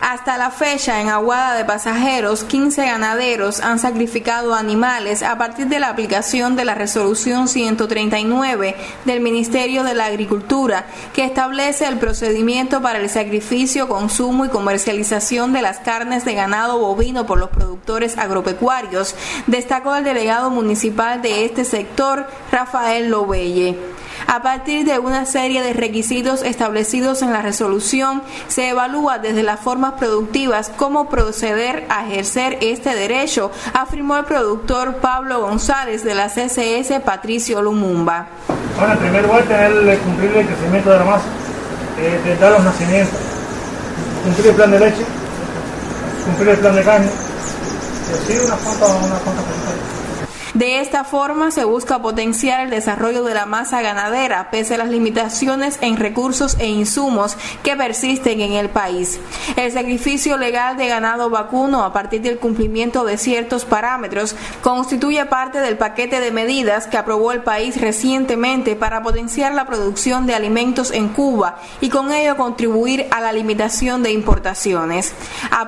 Hasta la fecha, en Aguada de Pasajeros, 15 ganaderos han sacrificado animales a partir de la aplicación de la Resolución 139 del Ministerio de la Agricultura, que establece el procedimiento para el sacrificio, consumo y comercialización de las carnes de ganado bovino por los productores agropecuarios, destacó el delegado municipal de este sector, Rafael Lobelle. A partir de una serie de requisitos establecidos en la resolución, se evalúa desde las formas productivas cómo proceder a ejercer este derecho, afirmó el productor Pablo González de la CCS Patricio Lumumba. Bueno, en primer lugar, cumplir el crecimiento de la masa, dar los nacimientos, cumplir el plan de leche, cumplir el plan de carne, y así una cuanta cosas. De esta forma se busca potenciar el desarrollo de la masa ganadera, pese a las limitaciones en recursos e insumos que persisten en el país. El sacrificio legal de ganado vacuno a partir del cumplimiento de ciertos parámetros constituye parte del paquete de medidas que aprobó el país recientemente para potenciar la producción de alimentos en Cuba y con ello contribuir a la limitación de importaciones.